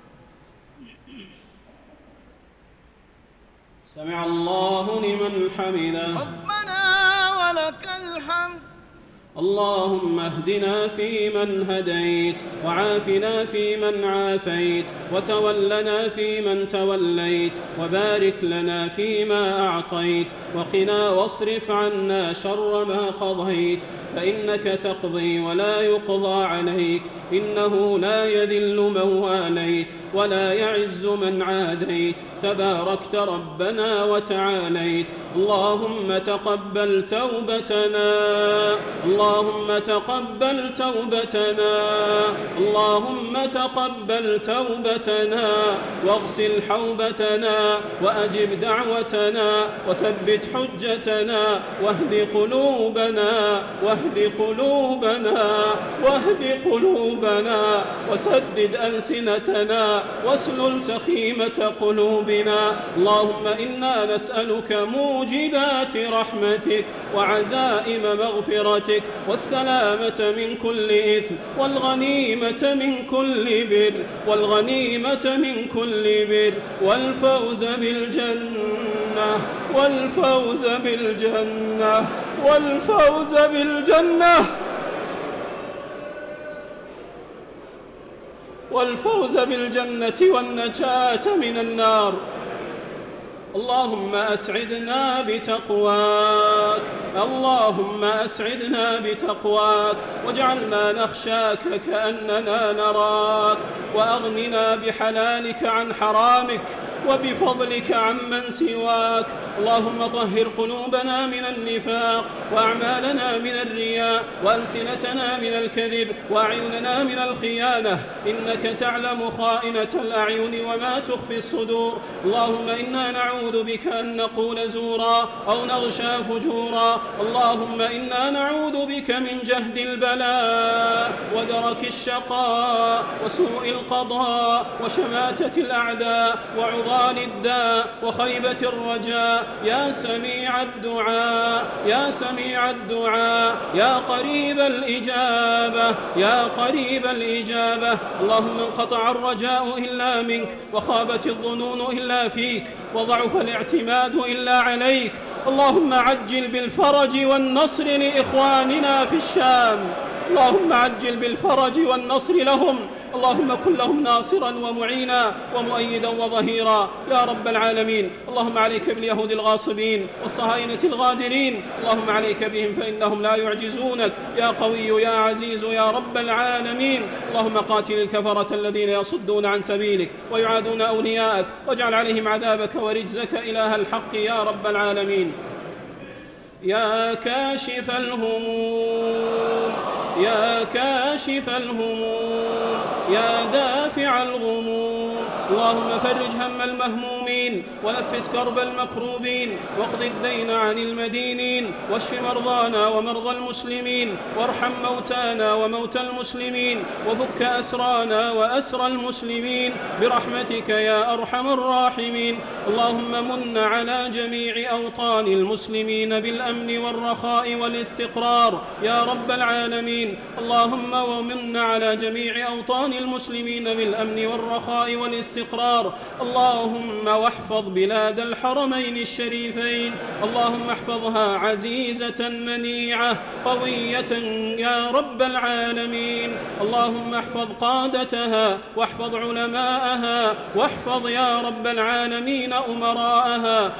سمع الله لمن حمده. ربنا ولك الحمد. اللهم اهدنا فيمن هديت وعافنا فيمن عافيت وتولنا فيمن توليت وبارك لنا فيما أعطيت وقنا واصرف عنا شر ما قضيت فإنك تقضي ولا يقضى عليك إنه لا يذل من واليت ولا يعز من عاديت تباركت ربنا وتعاليت. اللهم تقبل توبتنا اللهم تقبل توبتنا اللهم تقبل توبتنا واغسل حوبتنا وأجب دعوتنا وثبت حجتنا واهد قلوبنا وسدد ألسنتنا واسلل سخيمة قلوبنا. اللهم إنا نسألك موجبات رحمتك وعزائم مغفرتك والسلامة من كل إثم والغنيمة من كل بر والفوز بالجنة والفوز بالجنة والنجاة من النار. اللهم أسعدنا بتقواك، اللهم أسعدنا بتقواك، واجعلنا نخشاك كأننا نراك، وأغننا بحلالك عن حرامك، وبفضلك عمن سواك. اللهم طهر قلوبنا من النفاق، وأعمالنا من الرياء، وألسنتنا من الكذب، وأعيننا من الخيانة، إنك تعلم خائنة الأعين وما تخفي الصدور. اللهم إنا نعوذ بك أن نقول زورا أو نغشى فجورا. اللهم إنا نعوذ بك من جهد البلاء ودرك الشقاء وسوء القضاء وشماتة الأعداء وعضال الداء وخيبة الرجاء. يا سميع الدعاء، يا سميع الدعاء، يا قريب الإجابة، يا قريب الإجابة. اللهم انقطع الرجاء إلا منك، وخابت الظنون إلا فيك، وضعف الاعتماد إلا عليك. اللهم عجل بالفرج والنصر لإخواننا في الشام، اللهم عجل بالفرج والنصر لهم. اللهم كن لهم ناصرا ومعينا ومؤيدا وظهيرا يا رب العالمين. اللهم عليك باليهود الغاصبين والصهاينة الغادرين، اللهم عليك بهم فإنهم لا يعجزونك يا قوي يا عزيز يا رب العالمين. اللهم قاتل الكفرة الذين يصدون عن سبيلك ويعادون أولياءك، واجعل عليهم عذابك ورجزك إله الحق يا رب العالمين. يا كاشف الهموم، يا كاشف الهموم، يا دافع الغموم، اللهم فرج هم المهمومين، ونفس كرب المكروبين، واقض الدين عن المدينين، واشف مرضانا ومرضى المسلمين، وارحم موتانا وموتى المسلمين، وفك أسرانا وأسرى المسلمين برحمتك يا أرحم الراحمين. اللهم من على جميع أوطان المسلمين بالأمن والرخاء والاستقرار يا رب العالمين. اللهم ومن على جميع أوطان المسلمين بالأمن والرخاء والاستقرار. اللهم واحفظ بلاد الحرمين الشريفين، اللهم احفظها عزيزة منيعة قوية يا رب العالمين. اللهم احفظ قادتها، واحفظ علماءها، واحفظ يا رب العالمين أمراءها.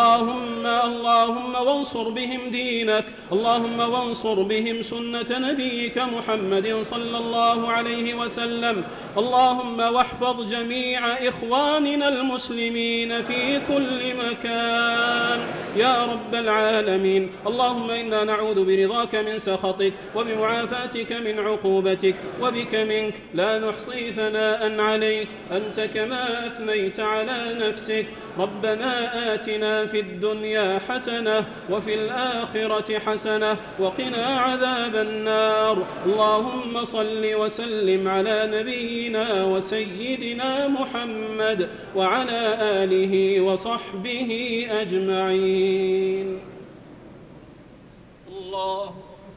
اللهم وانصر بهم دينك، اللهم وانصر بهم سنة نبيك محمد صلى الله عليه وسلم. اللهم واحفظ جميع إخواننا المسلمين في كل مكان يا رب العالمين. اللهم إنا نعوذ برضاك من سخطك، وبمعافاتك من عقوبتك، وبك منك لا نحصي ثناء عليك أنت كما أثنيت على نفسك. ربنا آتنا في الدنيا حسنة وفي الآخرة حسنة وقنا عذاب النار. اللهم صل وسلم على نبينا وسيدنا محمد وعلى آله وصحبه أجمعين. الله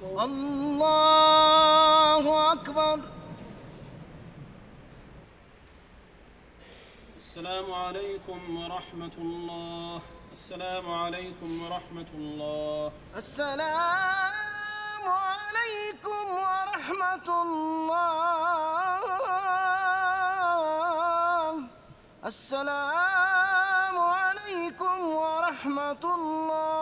أكبر. السلام عليكم ورحمة الله. السلام عليكم ورحمة الله. السلام عليكم ورحمة الله. السلام عليكم ورحمة الله.